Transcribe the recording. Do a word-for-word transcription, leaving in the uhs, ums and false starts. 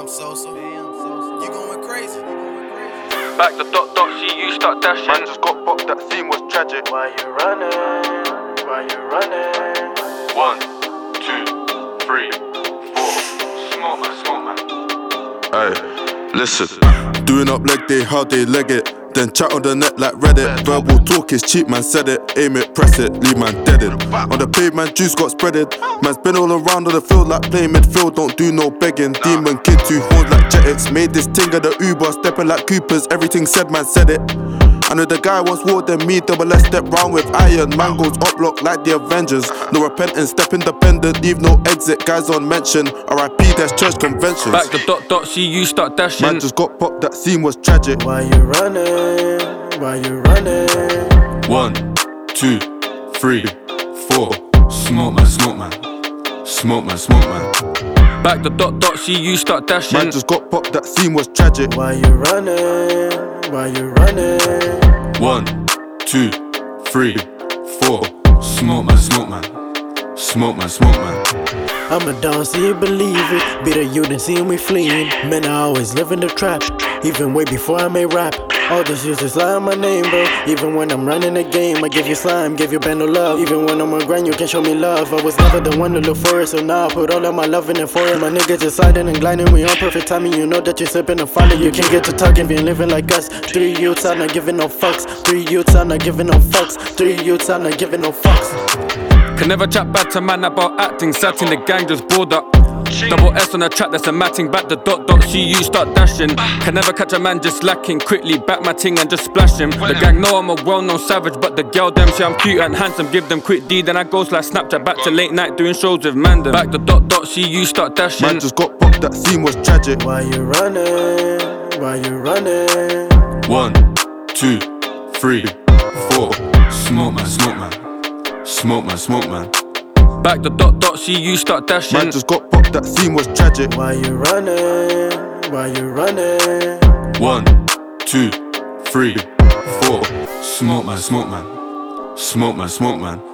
Sosa. You going crazy. Back the dot dot, see you start dashing. Man just got popped, that scene was tragic. Why you running? Why you running? One, two, three, four. Smoke man, smoke man. Ay, listen. Doing up leg day, how they leg it. Then chat on the net like Reddit. Verbal talk is cheap, man said it. Aim it, press it, leave man deaded. On the pavement, juice got spreaded. Man's been all around on the field like playing midfield. Don't do no begging. Demon kid, two horns like Jetix. Made this ting of the Uber, stepping like Coopers. Everything said, man said it. I know the guy wants more than me, double S step round with iron. Man goes up lock like the Avengers. No repentance, step independent, leave no exit. Guys on mention, R I P that's church conventions. Back the dot dot, see you start dashing. Man just got popped, that scene was tragic. Why you running? Why you running? One, two, three, four. Smoke man, smoke man. Smoke man, smoke man. Back the dot dot, see you start dashing. Man just got popped, that scene was tragic. Why you running? Why you running? One, two, three, four. Smoke man, smoke man. Smoke man, smoke man. I'm a don, so you believe it. Be the youth and see me fleeing. Man, I always live in the trap. Even way before I made rap. All this used to slime my name, bro. Even when I'm running the game, I give you slime, give you band of love. Even when I'm on grind, you can show me love. I was never the one to look for it, so now I put all of my love in it for it. My niggas just sliding and gliding, we on perfect timing. You know that you're sipping and falling. You can't get to talking, been living like us. Three youths, I'm not giving no fucks. Three youths, I'm not giving no fucks. Three youths, I'm not giving no fucks. Can never chat bad to man about acting. Sat in the gang, just bored up. Double S on the track, that's a matting. Back the dot dot, see you start dashing. Can never catch a man just lacking. Quickly back my ting and just splash him. The gang know I'm a well-known savage, but the girl them say I'm cute and handsome. Give them quick D, then I go like Snapchat. Back to late night doing shows with Mandem. Back the dot dot, see you start dashing. Man just got popped, that scene was tragic. Why you running? Why you running? One, two, three, four. Smoke man, smoke man. Smoke man, smoke man. Back the dot dot, see you start dashing. Man just got popped, that scene was tragic. Why you running? Why you running? One, two, three, four. Smoke man, smoke man. Smoke man, smoke man.